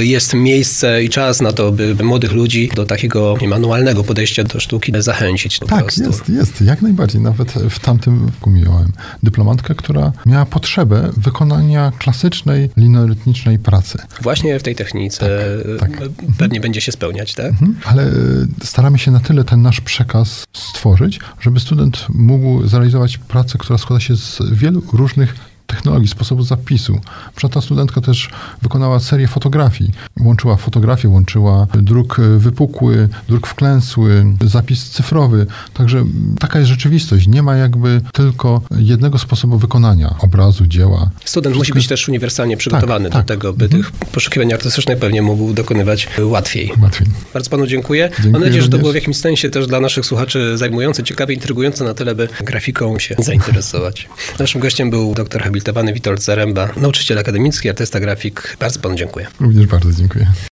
jest miejsce i czas na to, by młodych ludzi do takiego manualnego podejścia do sztuki zachęcić. Tak, jest. Jak najbardziej. Nawet w tamtym roku miałem dyplomantkę, która miała potrzebę wykonania klasycznej, linorytmicznej pracy. Właśnie w tej technice pewnie będzie się spełniać, tak? Ale staramy się na tyle ten nasz przekaz stworzyć, żeby student mógł zrealizować pracę, która składa się z wielu różnych technologii, sposobów zapisu. Ta studentka też wykonała serię fotografii. Łączyła fotografię, łączyła druk wypukły, druk wklęsły, zapis cyfrowy. Także taka jest rzeczywistość. Nie ma jakby tylko jednego sposobu wykonania obrazu, dzieła. Student musi być też uniwersalnie przygotowany do tego, by tych poszukiwań artystycznych pewnie mógł dokonywać łatwiej. Bardzo panu dziękuję. Mam nadzieję, że to było w jakimś sensie też dla naszych słuchaczy zajmujące, ciekawe, intrygujące na tyle, by grafiką się zainteresować. Naszym gościem był doktor habilitowany Witold Zaręba, nauczyciel akademicki, artysta grafik. Bardzo panu dziękuję. Również bardzo dziękuję.